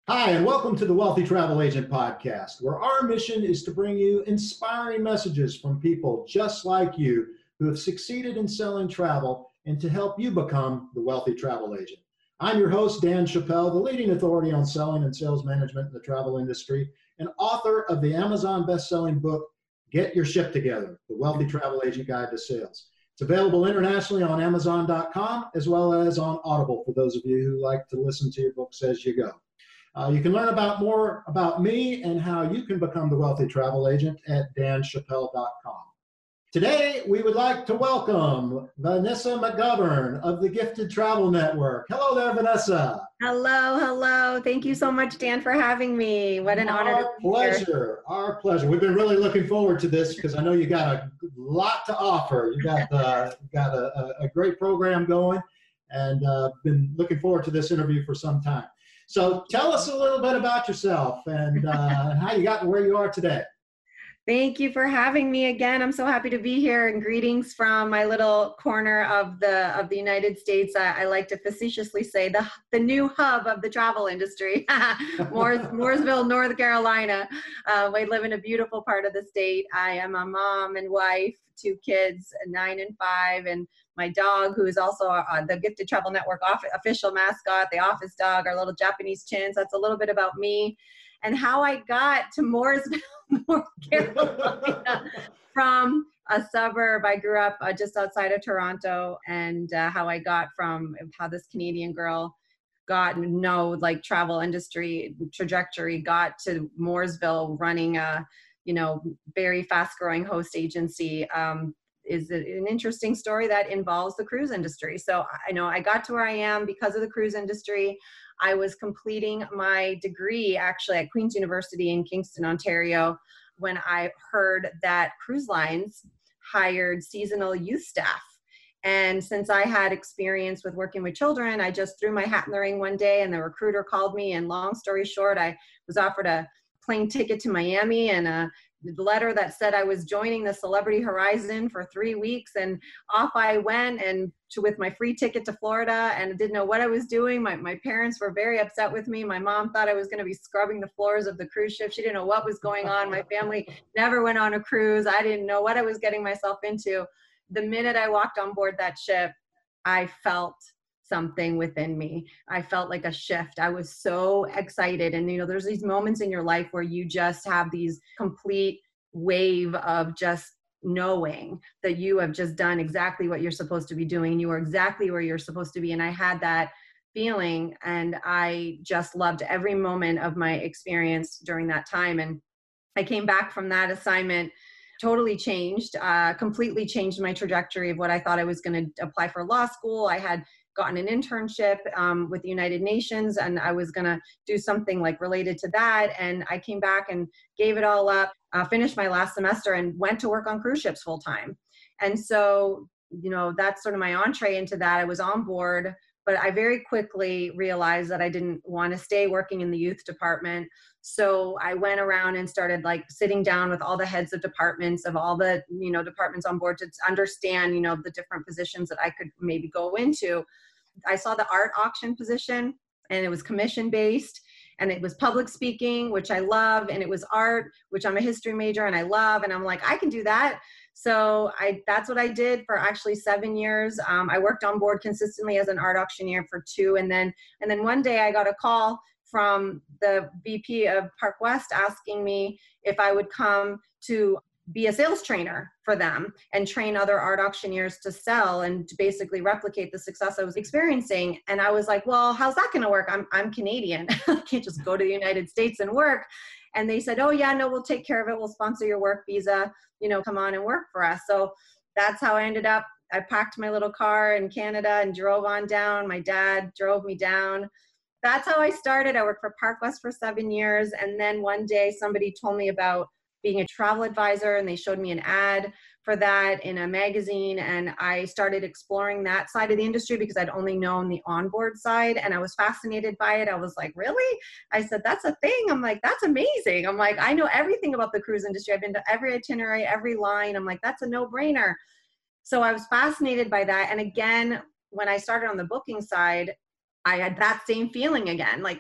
Hi, and welcome to the Wealthy Travel Agent Podcast, where our mission is to bring you inspiring messages from people just like you who have succeeded in selling travel and to help you become the wealthy travel agent. I'm your host, Dan Chappell, the leading authority on selling and sales management in the travel industry, and author of the Amazon best-selling book, Get Your Ship Together, The Wealthy Travel Agent Guide to Sales. It's available internationally on Amazon.com as well as on Audible for those of you who like to listen to your books as you go. You can learn more about me and how you can become the wealthy travel agent at danchappell.com. Today, we would like to welcome Vanessa McGovern of the Gifted Travel Network. Hello there, Vanessa. Hello. Thank you so much, Dan, for having me. What an honor to be here. Our pleasure. We've been really looking forward to this because I know you got a lot to offer. You got a great program going, and been looking forward to this interview for some time. So tell us a little bit about yourself and how you got to where you are today. Thank you for having me again. I'm so happy to be here, and greetings from my little corner of the United States. I like to facetiously say the new hub of the travel industry, Mooresville, North Carolina. We live in a beautiful part of the state. I am a mom and wife, 2 kids, 9 and 5, and my dog, who is also the Gifted Travel Network official mascot, the office dog, our little Japanese chins. That's a little bit about me and how I got to Mooresville, North Carolina from a suburb. I grew up just outside of Toronto, and how this Canadian girl got travel industry trajectory, got to Mooresville running a very fast growing host agency. Is an interesting story that involves the cruise industry. So I got to where I am because of the cruise industry. I was completing my degree actually at Queen's University in Kingston, Ontario, when I heard that cruise lines hired seasonal youth staff. And since I had experience with working with children, I just threw my hat in the ring one day, and the recruiter called me, and long story short, I was offered a plane ticket to Miami and a letter that said I was joining the Celebrity Horizon for 3 weeks, and off I went with my free ticket to Florida, and didn't know what I was doing. My parents were very upset with me. My mom thought I was going to be scrubbing the floors of the cruise ship. She didn't know what was going on. My family never went on a cruise. I didn't know what I was getting myself into. The minute I walked on board that ship, I felt something within me. I felt like a shift. I was so excited. And, there's these moments in your life where you just have these complete wave of just knowing that you have just done exactly what you're supposed to be doing. You are exactly where you're supposed to be. And I had that feeling, and I just loved every moment of my experience during that time. And I came back from that assignment totally changed, completely changed my trajectory of what I thought I was going to apply for law school. I had gotten an internship with the United Nations, and I was going to do something related to that. And I came back and gave it all up, finished my last semester, and went to work on cruise ships full time. And so, that's sort of my entree into that. I was on board, but I very quickly realized that I didn't want to stay working in the youth department. So I went around and started sitting down with all the heads of departments of all the, departments on board to understand, the different positions that I could maybe go into. I saw the art auction position, and it was commission based, and it was public speaking, which I love. And it was art, which I'm a history major and I love. And I'm like, I can do that. So that's what I did for actually 7 years. I worked on board consistently as an art auctioneer for 2. And then one day I got a call from the VP of Park West asking me if I would come to be a sales trainer for them and train other art auctioneers to sell and to basically replicate the success I was experiencing. And I was like, well, how's that going to work? I'm Canadian. I can't just go to the United States and work. And they said, oh yeah, no, we'll take care of it. We'll sponsor your work visa, come on and work for us. So that's how I ended up. I packed my little car in Canada and drove on down. My dad drove me down. That's how I started. I worked for Park West for 7 years. And then one day somebody told me about being a travel advisor, and they showed me an ad for that in a magazine. And I started exploring that side of the industry because I'd only known the onboard side, and I was fascinated by it. I was like, really? I said, that's a thing. I'm like, that's amazing. I'm like, I know everything about the cruise industry. I've been to every itinerary, every line. I'm like, that's a no-brainer. So I was fascinated by that. And again, when I started on the booking side, I had that same feeling again. Like,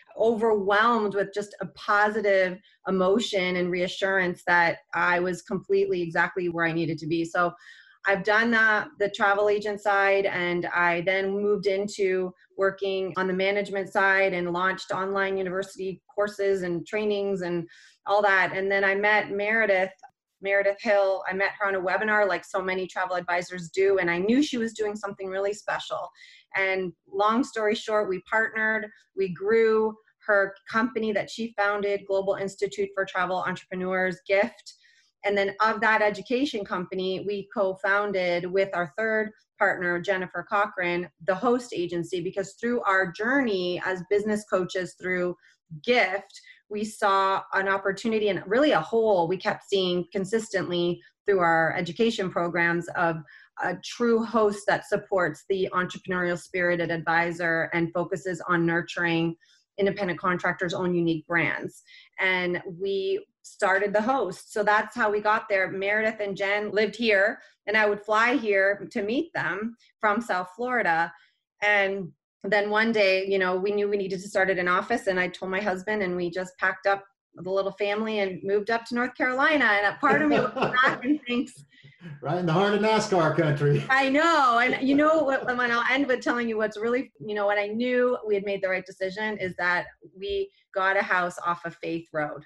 overwhelmed with just a positive emotion and reassurance that I was completely exactly where I needed to be. So I've done the travel agent side, and I then moved into working on the management side and launched online university courses and trainings and all that. And then I met Meredith Hill. I met her on a webinar like so many travel advisors do, and I knew she was doing something really special. And long story short, we partnered, we grew her company that she founded, Global Institute for Travel Entrepreneurs, GIFT. And then of that education company, we co-founded with our third partner, Jennifer Cochran, the Host Agency, because through our journey as business coaches through GIFT, we saw an opportunity and really a hole we kept seeing consistently through our education programs of a true host that supports the entrepreneurial spirited advisor and focuses on nurturing independent contractors' own unique brands. And we started the Host. So that's how we got there. Meredith and Jen lived here, and I would fly here to meet them from South Florida. And then one day, we knew we needed to start at an office, and I told my husband, and we just packed up the little family and moved up to North Carolina. And a part of me looks back and thinks, right in the heart of NASCAR country. I know. And when I'll end with telling you what's really, what I knew we had made the right decision is that we got a house off of Faith Road.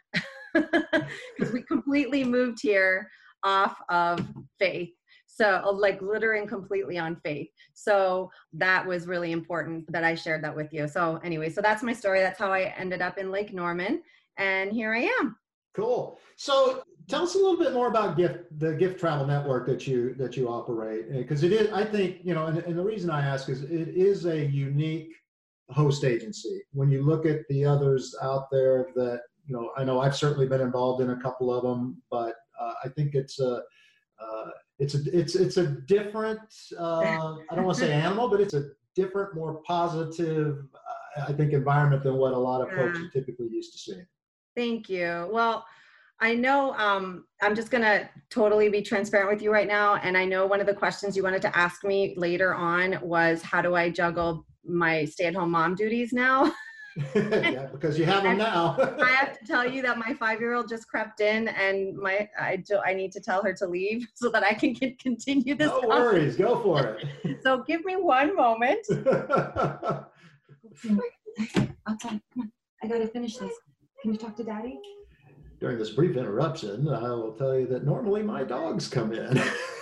Because we completely moved here off of Faith. So like littering completely on Faith. So that was really important that I shared that with you. So anyway, so that's my story. That's how I ended up in Lake Norman. And here I am. Cool. So tell us a little bit more about the GIFT Travel Network that you operate, because it is, I think, and the reason I ask is it is a unique host agency. When you look at the others out there that, I know I've certainly been involved in a couple of them, but I think it's a different, I don't want to say animal, but it's a different, more positive, I think, environment than what a lot of folks are typically used to seeing. Thank you. Well, I know I'm just going to totally be transparent with you right now. And I know one of the questions you wanted to ask me later on was, how do I juggle my stay-at-home mom duties now? Yeah, because you have them now. I have to tell you that my 5-year-old just crept in, and I need to tell her to leave so that I can continue this. No worries, go for it. So give me one moment. Outside, come on. I gotta finish this. Can you talk to Daddy? During this brief interruption, I will tell you that normally my dogs come in.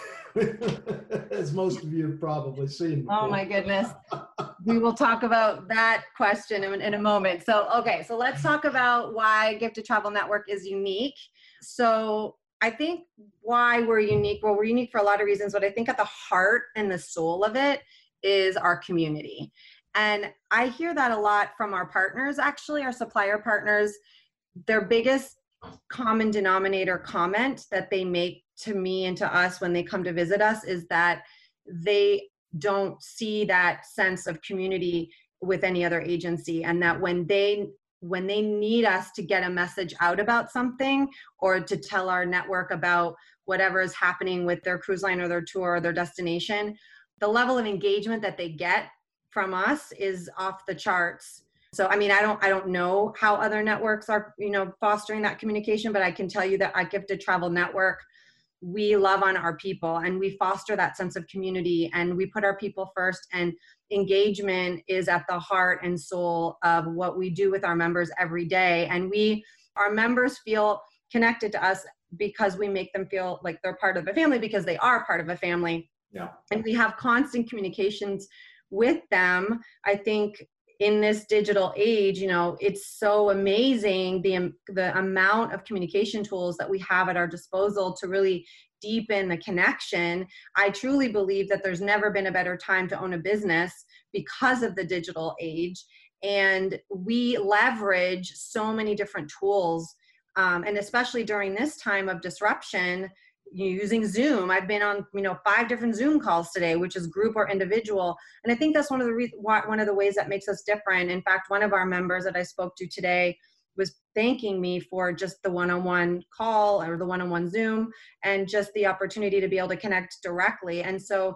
As most of you have probably seen before. Oh my goodness. We will talk about that question in a moment. So, okay, so let's talk about why Gifted Travel Network is unique. So I think why we're unique, well, we're unique for a lot of reasons, but I think at the heart and the soul of it is our community. And I hear that a lot from our partners, actually, our supplier partners. Their biggest common denominator comment that they make to me and to us when they come to visit us is that they don't see that sense of community with any other agency, and that when they need us to get a message out about something or to tell our network about whatever is happening with their cruise line or their tour or their destination, the level of engagement that they get from us is off the charts. So, I mean, I don't know how other networks are, fostering that communication, but I can tell you that at Gifted Travel Network, we love on our people and we foster that sense of community and we put our people first, and engagement is at the heart and soul of what we do with our members every day. And our members feel connected to us because we make them feel like they're part of a family, because they are part of a family. Yeah. And we have constant communications with them. I think in this digital age, it's so amazing the amount of communication tools that we have at our disposal to really deepen the connection. I truly believe that there's never been a better time to own a business because of the digital age. And we leverage so many different tools. And especially during this time of disruption, using Zoom. I've been on, 5 different Zoom calls today, which is group or individual. And I think that's one of the ways that makes us different. In fact, one of our members that I spoke to today was thanking me for just the one-on-one call or the one-on-one Zoom and just the opportunity to be able to connect directly. And so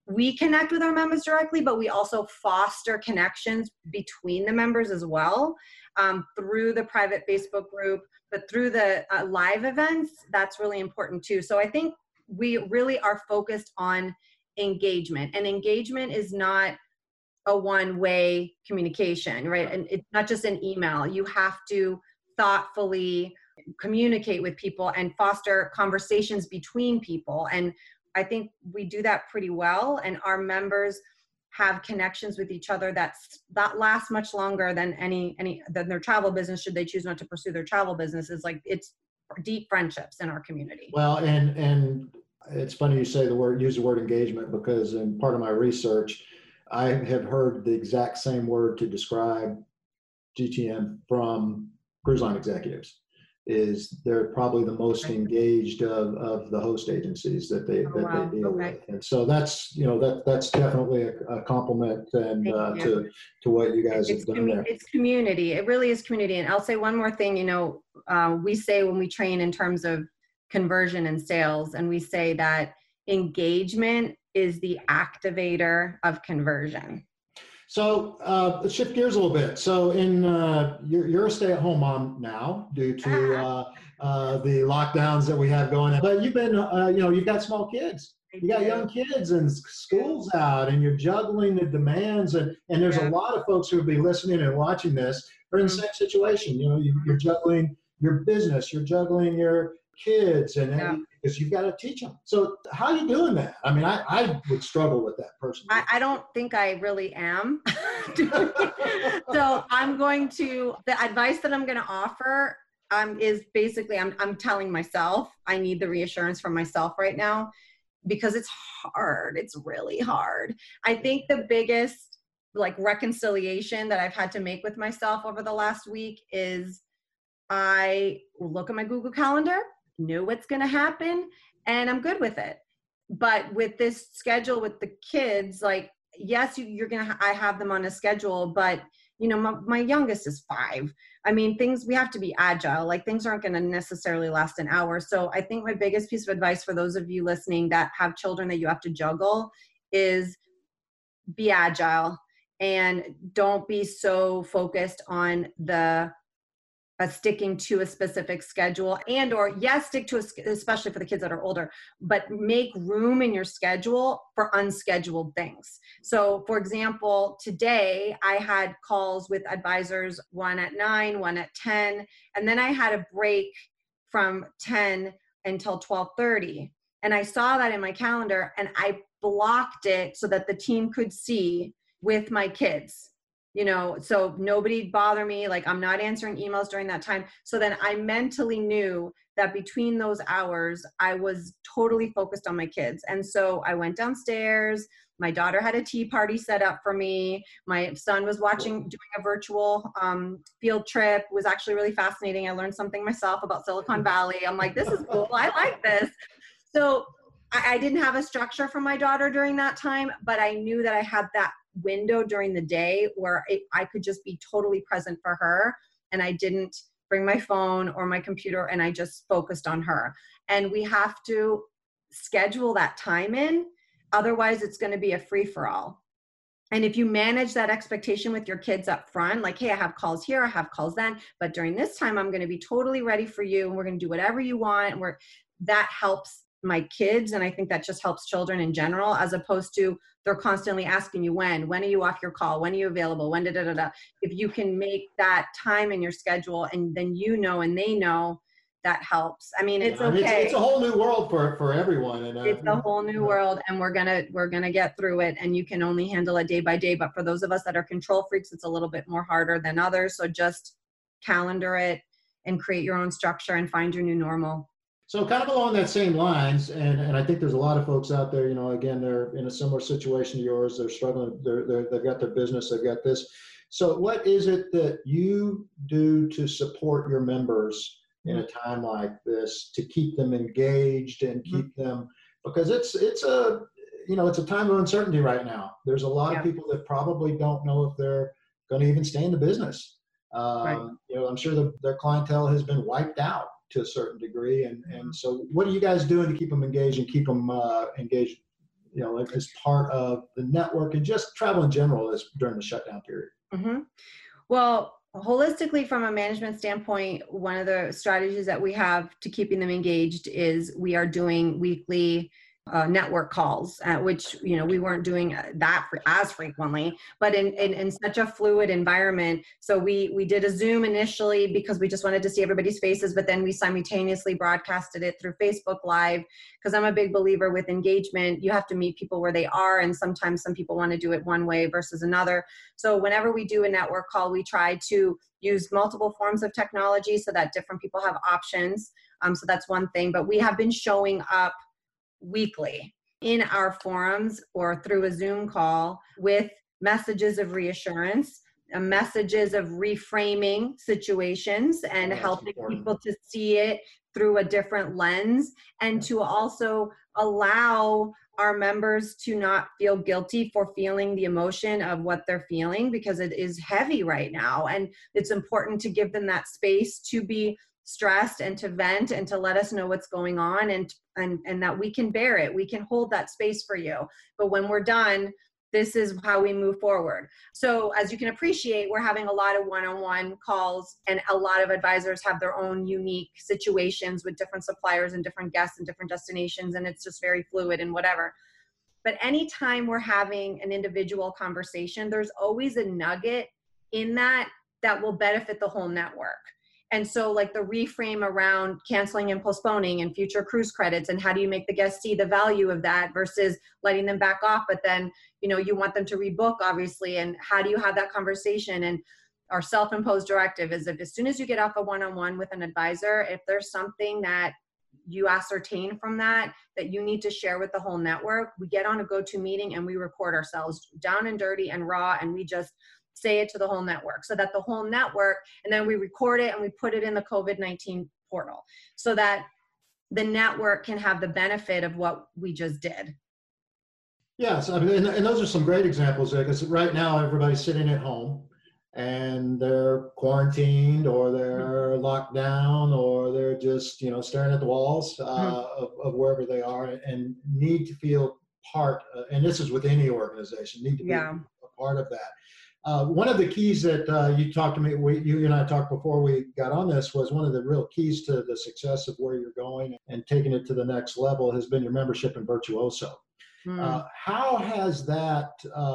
we connect with our members directly, but we also foster connections between the members as well, through the private Facebook group, but through the live events. That's really important too. So I think we really are focused on engagement, and engagement is not a one-way communication, right? And it's not just an email. You have to thoughtfully communicate with people and foster conversations between people. And I think we do that pretty well. And our members have connections with each other that last much longer than than their travel business, should they choose not to pursue their travel business. Is like, it's deep friendships in our community. Well, and it's funny you use the word engagement, because in part of my research, I have heard the exact same word to describe GTM from cruise line executives. Is they're probably the most engaged of the host agencies that they deal with, and so that's that's definitely a compliment and to what you guys have done there. It's community. It really is community. And I'll say one more thing. We say when we train in terms of conversion and sales, and we say that engagement is the activator of conversion. So let's shift gears a little bit. So you're a stay-at-home mom now due to the lockdowns that we have going on. But you've been, you've got small kids. You got young kids and school's out, and you're juggling the demands. And there's a lot of folks who will be listening and watching this are in the same situation. You're juggling your business, you're juggling your kids, and because you've got to teach them. So how are you doing that? I mean, I would struggle with that personally. I don't think I really am. So the advice that I'm going to offer is basically, I'm telling myself I need the reassurance from myself right now, because it's hard. It's really hard. I think the biggest reconciliation that I've had to make with myself over the last week is I look at my Google Calendar, know what's going to happen, and I'm good with it. But with this schedule with the kids, yes, I have them on a schedule, but my youngest is 5. I mean, we have to be agile. Things aren't going to necessarily last an hour. So I think my biggest piece of advice for those of you listening that have children that you have to juggle is be agile, and don't be so focused on sticking to a specific schedule, or stick to especially for the kids that are older, but make room in your schedule for unscheduled things. So for example, today I had calls with advisors, one at 9, one at 10, and then I had a break from 10 until 12:30. And I saw that in my calendar, and I blocked it so that the team could see with my kids. So nobody bother me. I'm not answering emails during that time. So then I mentally knew that between those hours, I was totally focused on my kids. And so I went downstairs. My daughter had a tea party set up for me. My son was doing a virtual field trip. It was actually really fascinating. I learned something myself about Silicon Valley. I'm like, this is cool. I like this. So I didn't have a structure for my daughter during that time, but I knew that I had that window during the day where I could just be totally present for her, and I didn't bring my phone or my computer, and I just focused on her. And we have to schedule that time in, otherwise it's going to be a free-for-all. And if you manage that expectation with your kids up front, hey, I have calls here, I have calls then, but during this time I'm going to be totally ready for you, and we're going to do whatever you want, and that helps my kids. And I think that just helps children in general, as opposed to they're constantly asking you when are you off your call? When are you available? When If you can make that time in your schedule, and then and they know, that helps. I mean, it's okay. It's a whole new world for everyone. And it's a whole new world, and we're gonna get through it, and you can only handle it day by day. But for those of us that are control freaks, it's a little bit more harder than others. So just calendar it and create your own structure and find your new normal. So kind of along that same lines, and I think there's a lot of folks out there, again, they're in a similar situation to yours. They're struggling. They've got their business. They've got this. So what is it that you do to support your members in a time like this, to keep them engaged and keep them, because it's a time of uncertainty right now. There's a lot of people that probably don't know if they're going to even stay in the business. I'm sure their clientele has been wiped out to a certain degree. And so what are you guys doing to keep them engaged and keep them engaged, as part of the network and just travel in general as during the shutdown period? Mm-hmm. Well, holistically, from a management standpoint, one of the strategies that we have to keeping them engaged is we are doing weekly network calls, which, we weren't doing that as frequently, but in such a fluid environment. So we did a Zoom initially because we just wanted to see everybody's faces, but then we simultaneously broadcasted it through Facebook Live, because I'm a big believer with engagement. You have to meet people where they are, and sometimes some people want to do it one way versus another. So whenever we do a network call, we try to use multiple forms of technology so that different people have options. So that's one thing, but we have been showing up weekly in our forums or through a Zoom call with messages of reassurance, messages of reframing situations and helping people to see it through a different lens, and to also allow our members to not feel guilty for feeling the emotion of what they're feeling, because it is heavy right now. And it's important to give them that space to be stressed and to vent and to let us know what's going on, and that we can bear it. We can hold that space for you. But when we're done, this is how we move forward. So as you can appreciate, we're having a lot of one-on-one calls, and a lot of advisors have their own unique situations with different suppliers and different guests and different destinations, and it's just very fluid and whatever. But anytime we're having an individual conversation, there's always a nugget in that will benefit the whole network. And so like the reframe around canceling and postponing and future cruise credits, and how do you make the guests see the value of that versus letting them back off, but then, you want them to rebook, obviously, and how do you have that conversation? And our self-imposed directive is, if as soon as you get off a one-on-one with an advisor, if there's something that you ascertain from that you need to share with the whole network, we get on a go-to meeting and we record ourselves down and dirty and raw, and we just say it to the whole network, so that the whole network, and then we record it and we put it in the COVID-19 portal so that the network can have the benefit of what we just did. Yes, I mean, and those are some great examples there, because right now everybody's sitting at home and they're quarantined, or they're locked down, or they're just, staring at the walls of wherever they are, and need to feel part, and this is with any organization, need to be a part of that. One of the keys that you talked to me, you and I talked before we got on this, was one of the real keys to the success of where you're going and taking it to the next level has been your membership in Virtuoso. How has that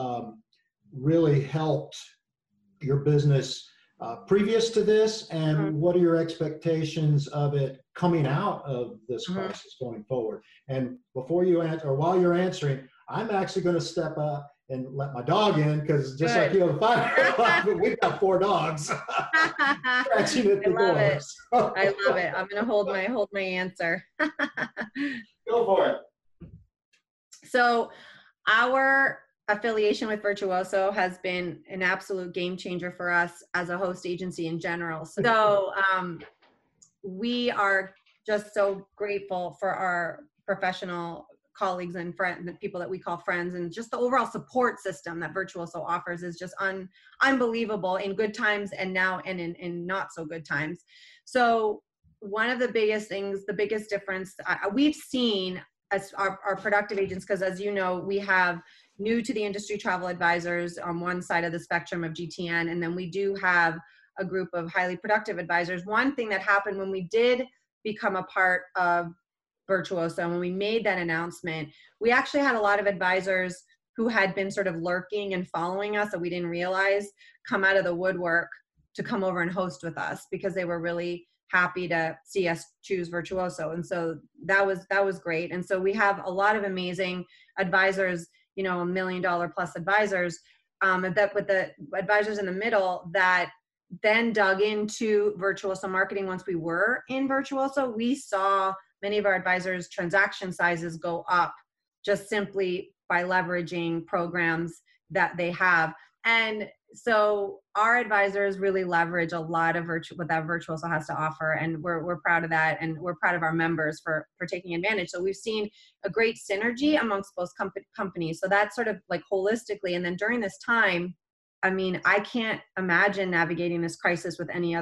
really helped your business previous to this, and what are your expectations of it coming out of this crisis going forward? And before you answer, or while you're answering, I'm actually going to step up and let my dog in, because just like you have a 5-year-old, we've got 4 dogs scratching at the doors. I love it. I'm going to hold my answer. Go for it. So our affiliation with Virtuoso has been an absolute game changer for us as a host agency in general. So we are just so grateful for our professional colleagues and friends, the people that we call friends, and just the overall support system that Virtuoso offers is just unbelievable in good times, and now and in not so good times. So one of the biggest things, the biggest difference we've seen as our productive agents, because as you know, we have new to the industry travel advisors on one side of the spectrum of GTN, and then we do have a group of highly productive advisors. One thing that happened when we did become a part of Virtuoso, when we made that announcement, we actually had a lot of advisors who had been sort of lurking and following us that we didn't realize come out of the woodwork to come over and host with us, because they were really happy to see us choose Virtuoso. And so that was great. And so we have a lot of amazing advisors, $1 million plus advisors, that with the advisors in the middle that then dug into Virtuoso marketing. Once we were in Virtuoso, we saw many of our advisors' transaction sizes go up just simply by leveraging programs that they have. And so our advisors really leverage a lot of what that Virtuoso has to offer, and we're proud of that, and we're proud of our members for taking advantage. So we've seen a great synergy amongst both companies. So that's sort of like holistically. And then during this time, I mean, I can't imagine navigating this crisis with any other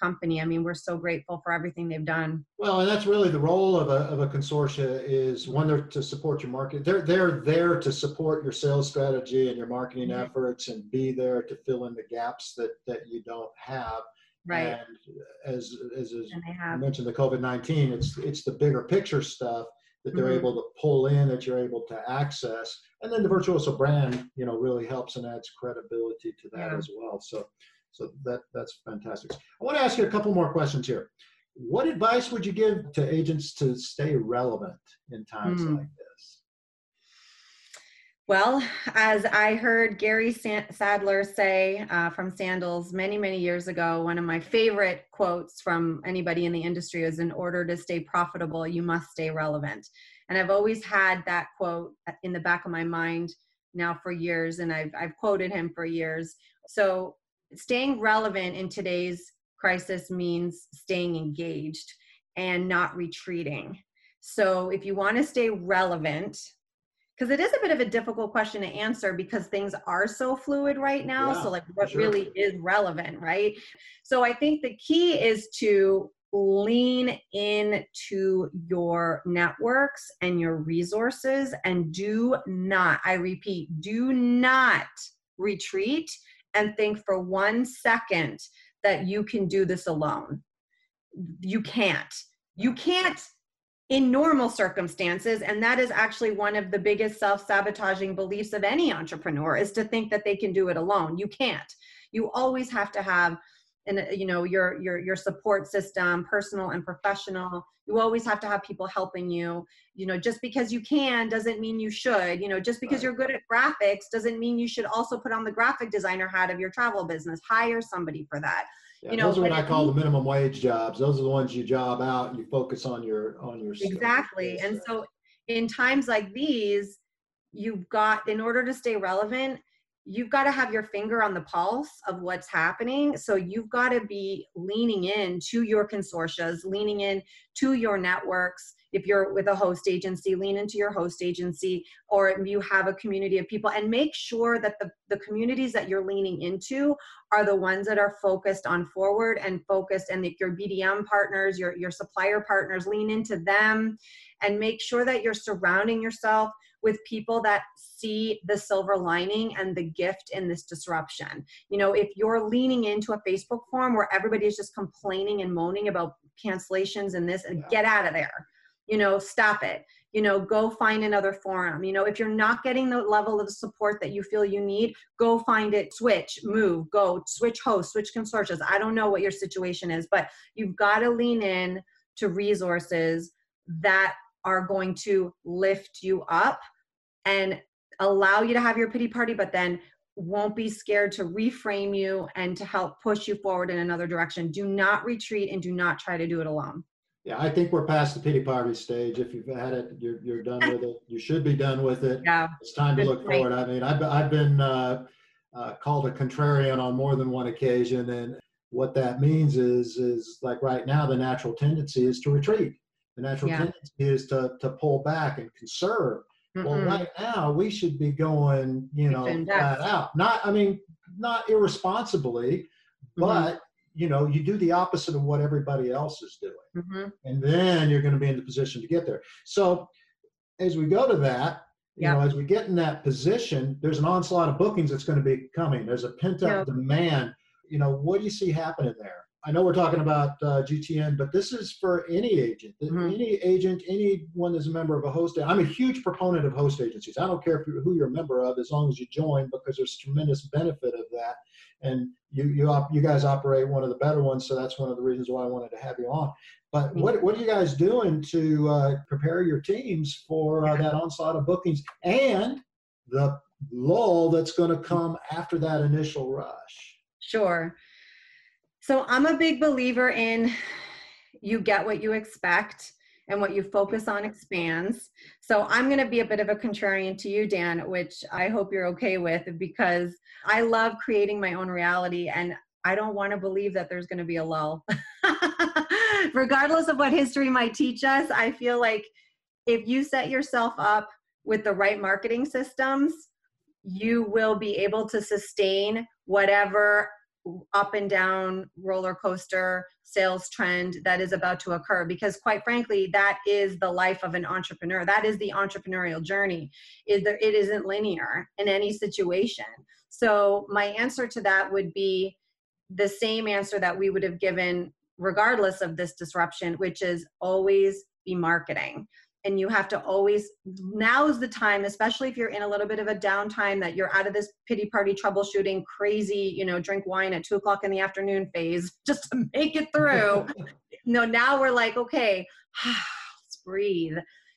company. I mean, we're so grateful for everything they've done. Well, and that's really the role of a consortia is one, they're to support your market. They're there to support your sales strategy and your marketing efforts and be there to fill in the gaps that you don't have. Right. And as And they you have. mentioned, the COVID-19, it's the bigger picture stuff that they're able to pull in, that you're able to access. And then the Virtuoso brand, really helps and adds credibility to that as well. So that's fantastic. I want to ask you a couple more questions here. What advice would you give to agents to stay relevant in times like this? Well, as I heard Gary Sadler say from Sandals many, many years ago, one of my favorite quotes from anybody in the industry is, in order to stay profitable, you must stay relevant. And I've always had that quote in the back of my mind now for years, and I've quoted him for years. So staying relevant in today's crisis means staying engaged and not retreating. So if you want to stay relevant, because it is a bit of a difficult question to answer because things are so fluid right now. So like what really is relevant, right? So I think the key is to lean into your networks and your resources, and do not, I repeat, do not retreat and think for 1 second that you can do this alone. You can't in normal circumstances. And that is actually one of the biggest self-sabotaging beliefs of any entrepreneur, is to think that they can do it alone. You can't. You always have to have your support system, personal and professional. You always have to have people helping you. Just because you can doesn't mean you should. Just because you're good at graphics doesn't mean you should also put on the graphic designer hat of your travel business. Hire somebody for that. Yeah, those are what I call the minimum wage jobs. Those are the ones you job out and you focus on your exactly. And so in times like these, in order to stay relevant, you've got to have your finger on the pulse of what's happening. So you've got to be leaning in to your consortias, leaning in to your networks. If you're with a host agency, lean into your host agency, or if you have a community of people, and make sure that the communities that you're leaning into are the ones that are focused on forward and focused, and that your BDM partners, your supplier partners, lean into them, and make sure that you're surrounding yourself with people that see the silver lining and the gift in this disruption. If you're leaning into a Facebook forum where everybody is just complaining and moaning about cancellations and this, and get out of there. Stop it. Go find another forum. If you're not getting the level of support that you feel you need, go find it, switch, move, go, switch hosts, switch consortiums. I don't know what your situation is, but you've got to lean in to resources that are going to lift you up and allow you to have your pity party, but then won't be scared to reframe you and to help push you forward in another direction. Do not retreat and do not try to do it alone. Yeah, I think we're past the pity party stage. If you've had it, you're done with it. You should be done with it. Yeah, it's time to look forward. I mean, I've been called a contrarian on more than one occasion, and what that means is like right now, the natural tendency is to retreat. The natural tendency is to pull back and conserve. Well, right now we should be going, flat out. Not irresponsibly, but you do the opposite of what everybody else is doing. And then you're going to be in the position to get there. So as we go to that, as we get in that position, there's an onslaught of bookings that's going to be coming. There's a pent-up demand. What do you see happening there? I know we're talking about GTN, but this is for any agent, anyone that's a member of a host. I'm a huge proponent of host agencies. I don't care who you're a member of, as long as you join, because there's tremendous benefit of that. And you guys operate one of the better ones, so that's one of the reasons why I wanted to have you on. But what are you guys doing to prepare your teams for that onslaught of bookings and the lull that's going to come after that initial rush? Sure. So I'm a big believer in you get what you expect, and what you focus on expands. So I'm going to be a bit of a contrarian to you, Dan, which I hope you're okay with, because I love creating my own reality, and I don't want to believe that there's going to be a lull. Regardless of what history might teach us, I feel like if you set yourself up with the right marketing systems, you will be able to sustain whatever up and down roller coaster sales trend that is about to occur, because quite frankly, that is the life of an entrepreneur. That is the entrepreneurial journey. It isn't linear in any situation. So my answer to that would be the same answer that we would have given regardless of this disruption, which is always be marketing. And you have to always, now is the time, especially if you're in a little bit of a downtime, that you're out of this pity party troubleshooting, crazy, drink wine at 2:00 in the afternoon phase just to make it through. No, now we're like, okay, let's breathe.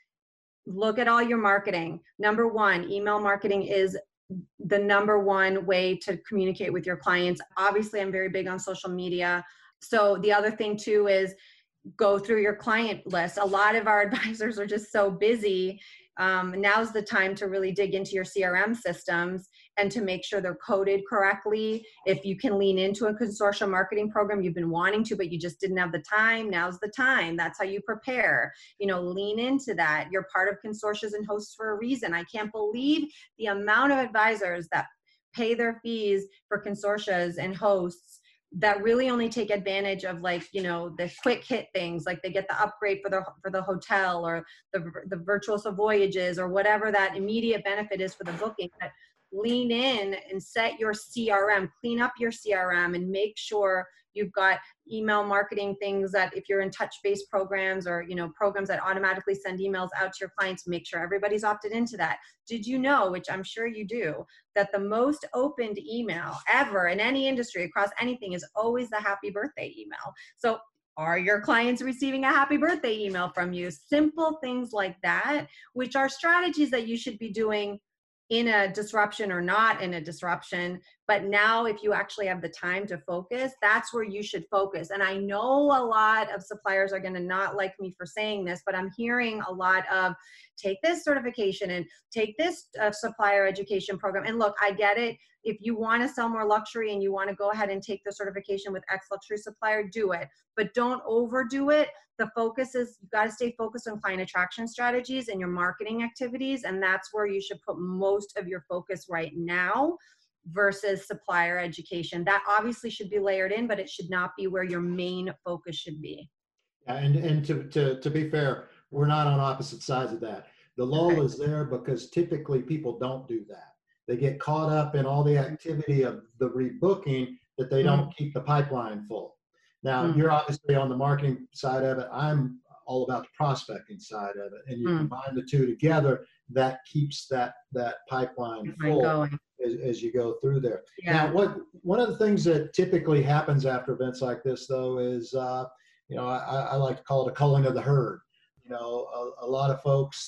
Look at all your marketing. Number one, email marketing is the number one way to communicate with your clients. Obviously, I'm very big on social media. So the other thing too is go through your client list. A lot of our advisors are just so busy. Now's the time to really dig into your CRM systems and to make sure they're coded correctly. If you can lean into a consortium marketing program you've been wanting to, but you just didn't have the time, now's the time. That's how you prepare. Lean into that. You're part of consortiums and hosts for a reason. I can't believe the amount of advisors that pay their fees for consortiums and hosts that really only take advantage of the quick hit things, like they get the upgrade for the hotel or the Virtuoso Voyages or whatever that immediate benefit is for the booking. But lean in and set your CRM, clean up your CRM, and make sure you've got email marketing things that if you're in touch-based programs or programs that automatically send emails out to your clients, make sure everybody's opted into that. Did you know, which I'm sure you do, that the most opened email ever in any industry across anything is always the happy birthday email? So are your clients receiving a happy birthday email from you? Simple things like that, which are strategies that you should be doing in a disruption or not in a disruption. But now if you actually have the time to focus, that's where you should focus. And I know a lot of suppliers are going to not like me for saying this, but I'm hearing a lot of take this certification and take this supplier education program. And look, I get it. If you want to sell more luxury and you want to go ahead and take the certification with X Luxury Supplier, do it. But don't overdo it. The focus is, you've got to stay focused on client attraction strategies and your marketing activities. And that's where you should put most of your focus right now versus supplier education. That obviously should be layered in, but it should not be where your main focus should be. And to be fair, we're not on opposite sides of that. The lull is there because typically people don't do that. They get caught up in all the activity of the rebooking that they don't keep the pipeline full. Now, you're obviously on the marketing side of it. I'm all about the prospecting side of it. And you combine the two together, that keeps that pipeline full as you go through there. Yeah. Now, one of the things that typically happens after events like this, though, is, I like to call it a culling of the herd. A lot of folks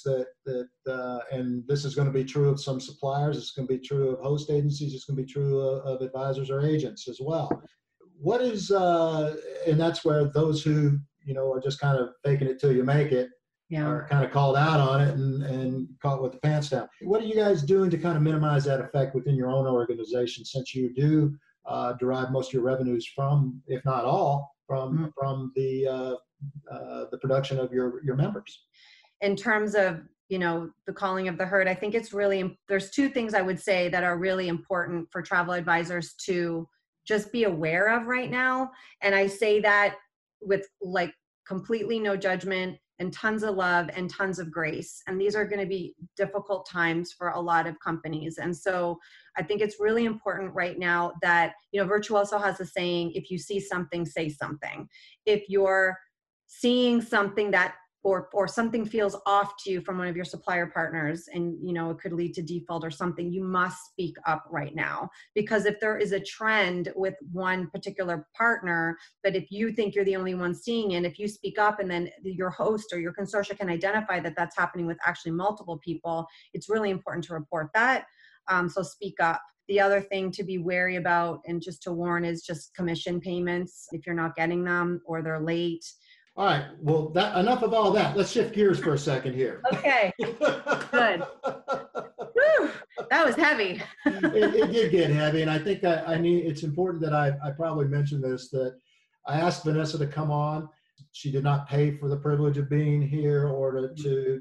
and this is going to be true of some suppliers, it's going to be true of host agencies, it's going to be true of advisors or agents as well. What is, and that's where those who, are just kind of faking it till you make it, are kind of called out on it and caught with the pants down. What are you guys doing to kind of minimize that effect within your own organization, since you do derive most of your revenues from, if not all, from the production of your members? In terms of, the calling of the herd, I think it's really, there's two things I would say that are really important for travel advisors to just be aware of right now. And I say that with completely no judgment and tons of love and tons of grace. And these are going to be difficult times for a lot of companies. And so I think it's really important right now that, Virtuoso has a saying, if you see something, say something. If you're seeing something that or something feels off to you from one of your supplier partners and it could lead to default or something, you must speak up right now. Because if there is a trend with one particular partner, but if you think you're the only one seeing it, if you speak up and then your host or your consortia can identify that that's happening with actually multiple people, it's really important to report that. So speak up. The other thing to be wary about and just to warn is just commission payments if you're not getting them or they're late. All right. Well, enough of all that. Let's shift gears for a second here. Okay. Good. Whew, that was heavy. It did get heavy, and I think it's important that I probably mention this, that I asked Vanessa to come on. She did not pay for the privilege of being here or to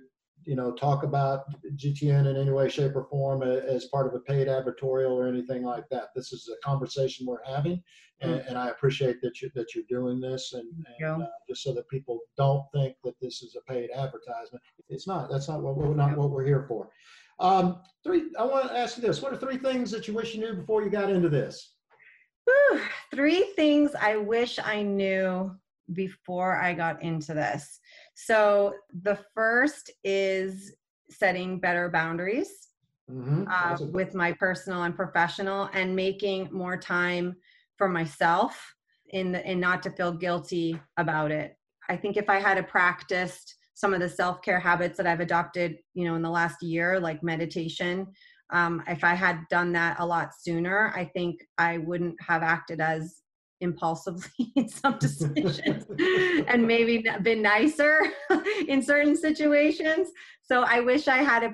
talk about GTN in any way, shape, or form as part of a paid advertorial or anything like that. This is a conversation we're having, and I appreciate that you're doing this, and just so that people don't think that this is a paid advertisement. It's not. That's not what we're here for. I want to ask you this: what are 3 things that you wish you knew before you got into this? 3 things I wish I knew before I got into this. So the first is setting better boundaries with my personal and professional, and making more time for myself and not to feel guilty about it. I think if I had practiced some of the self-care habits that I've adopted, in the last year, like meditation, if I had done that a lot sooner, I think I wouldn't have acted as impulsively in some decisions and maybe been nicer in certain situations. So I wish I had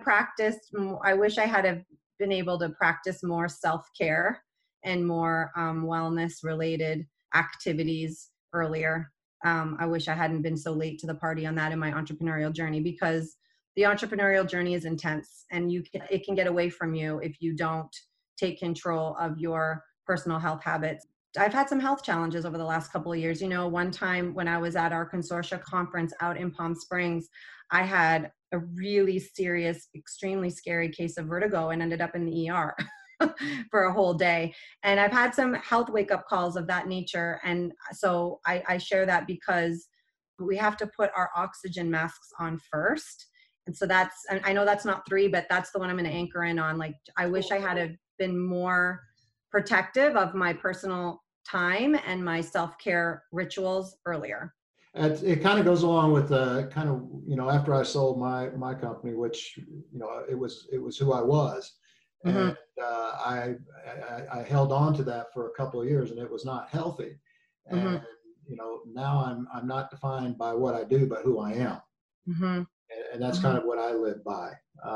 been able to practice more self-care and more wellness related activities earlier. I wish I hadn't been so late to the party on that in my entrepreneurial journey, because the entrepreneurial journey is intense, and it can get away from you if you don't take control of your personal health habits. I've had some health challenges over the last couple of years. One time when I was at our consortia conference out in Palm Springs, I had a really serious, extremely scary case of vertigo and ended up in the ER for a whole day. And I've had some health wake-up calls of that nature. And so I share that because we have to put our oxygen masks on first. And so I know that's not 3, but that's the one I'm going to anchor in on. Like, I wish I had been more protective of my personal time and my self-care rituals earlier. It kind of goes along with after I sold my company, which, it was who I was. And I held on to that for a couple of years, and it was not healthy. And, now I'm not defined by what I do, but who I am. And that's kind of what I live by.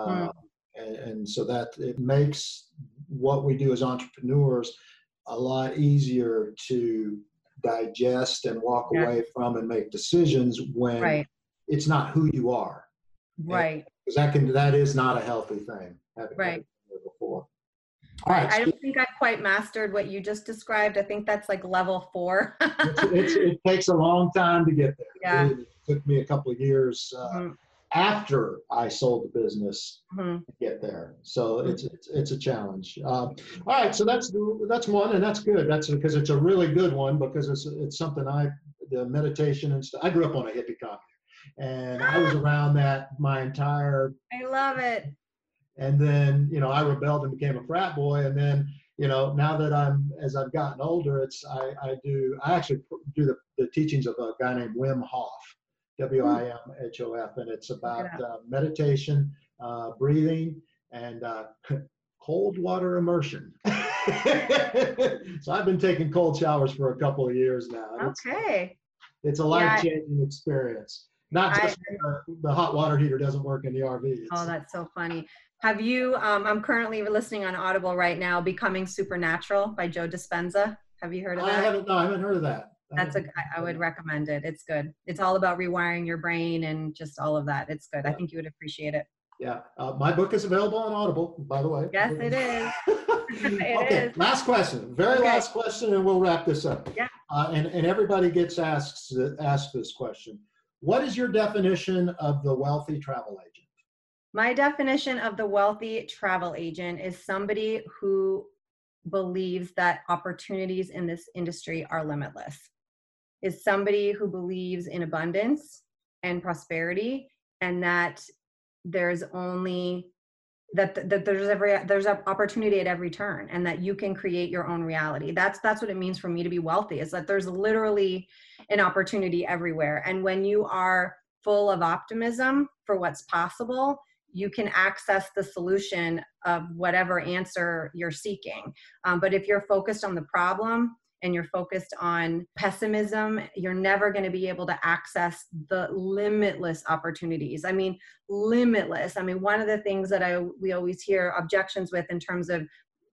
And so that it makes what we do as entrepreneurs a lot easier to digest and walk away from and make decisions when it's not who you are. Right. Because that is not a healthy thing. Right. Before. All right. I don't think I've quite mastered what you just described. I think that's like level 4. It takes a long time to get there. Yeah. It took me a couple of years after I sold the business to get there. So it's a challenge. All right. So that's one, and that's good. That's because it's a really good one, because it's something the meditation and stuff. I grew up on a hippie commune, and I was around that my entire. I love it. And then, I rebelled and became a frat boy. And then, now that as I've gotten older, I actually do the teachings of a guy named Wim Hof, WIMHOF. And it's about meditation, breathing, and cold water immersion. So I've been taking cold showers for a couple of years now. Okay. It's a life-changing experience. Not just the hot water heater doesn't work in the RV. That's so funny. Have you, I'm currently listening on Audible right now, Becoming Supernatural by Joe Dispenza. Have you heard of that? I haven't heard of that. I would recommend it. It's good. It's all about rewiring your brain and just all of that. It's good. Yeah. I think you would appreciate it. Yeah. My book is available on Audible, by the way. Yes, it is. Okay. Last question. Last question, and we'll wrap this up. Yeah. And everybody gets asked this question. What is your definition of the wealthy travel agent? My definition of the wealthy travel agent is somebody who believes that opportunities in this industry are limitless. Is somebody who believes in abundance and prosperity, and that there's only there's an opportunity at every turn, and that you can create your own reality. That's what it means for me to be wealthy, is that there's literally an opportunity everywhere. And when you are full of optimism for what's possible, you can access the solution of whatever answer you're seeking. But if you're focused on the problem and you're focused on pessimism, you're never going to be able to access the limitless opportunities. I mean, limitless. I mean, one of the things that we always hear objections with in terms of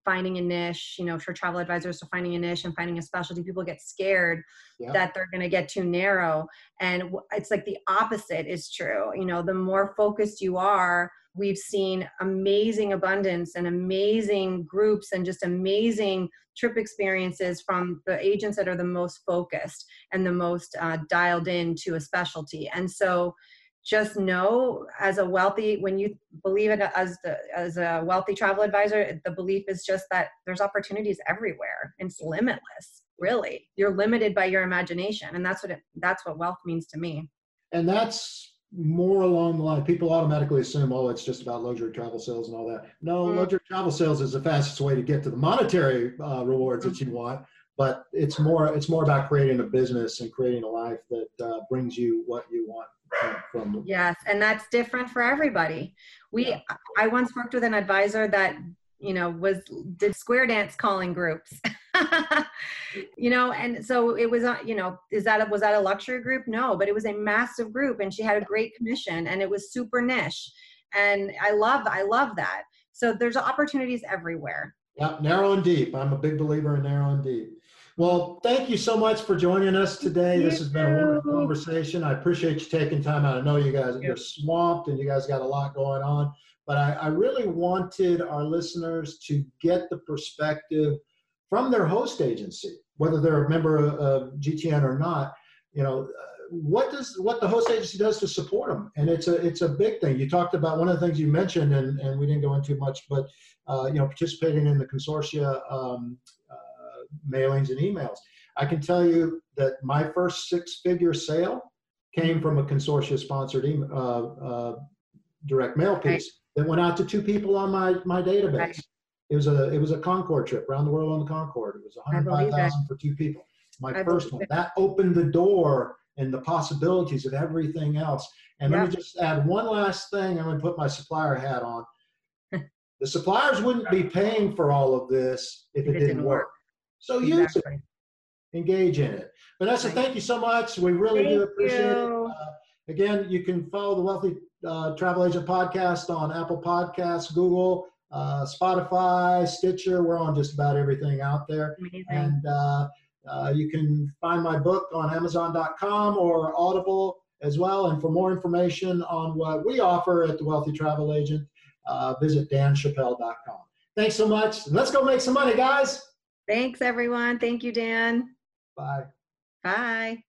finding a niche, for travel advisors to finding a niche and finding a specialty. People get scared that they're going to get too narrow. And it's like the opposite is true. The more focused you are, we've seen amazing abundance and amazing groups and just amazing trip experiences from the agents that are the most focused and the most dialed in to a specialty. And so just know, when you believe it as a wealthy travel advisor, the belief is just that there's opportunities everywhere and it's limitless. Really, you're limited by your imagination. And that's what wealth means to me. And that's more along the line. People automatically assume, oh, it's just about luxury travel sales and all that. No, luxury travel sales is the fastest way to get to the monetary rewards that you want. But it's more about creating a business and creating a life that brings you what you want from. Yes, and that's different for everybody. I once worked with an advisor that did square dance calling groups. And so it was, was that a luxury group? No, but it was a massive group and she had a great commission and it was super niche. And I love that. So there's opportunities everywhere. Yeah, narrow and deep. I'm a big believer in narrow and deep. Well, thank you so much for joining us today. This has been a wonderful conversation. I appreciate you taking time out. I know you guys are swamped and you guys got a lot going on, but I really wanted our listeners to get the perspective from their host agency, whether they're a member of GTN or not, what the host agency does to support them. And it's a big thing. You talked about one of the things you mentioned, and we didn't go into much, but participating in the consortia mailings and emails. I can tell you that my first 6-figure sale came from a consortia sponsored direct mail piece that went out to 2 people on my database. Right. It was a Concorde trip around the world on the Concorde. It was $105,000 for 2 people. My first one. That opened the door and the possibilities of everything else. And let me just add one last thing. I'm going to put my supplier hat on. The suppliers wouldn't be paying for all of this if it didn't work. So use it. Engage in it. Vanessa, thank you so much. We really do appreciate it. Again, you can follow the Wealthy Travel Agent Podcast on Apple Podcasts, Google, Spotify, Stitcher. We're on just about everything out there. Amazing. And you can find my book on Amazon.com or Audible as well. And for more information on what we offer at the Wealthy Travel Agent, visit danchappelle.com. Thanks so much. Let's go make some money, guys. Thanks, everyone. Thank you, Dan. Bye. Bye.